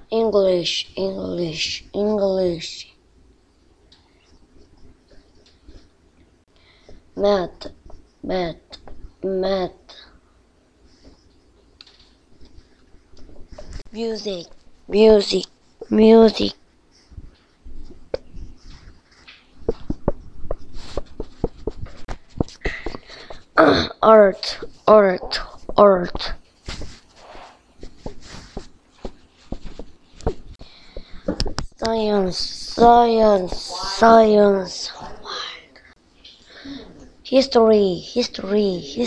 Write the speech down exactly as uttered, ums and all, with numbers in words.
English, English, English. Math, math, math. Music, music, music. Art, art, art. Science, science, science. History, history, history.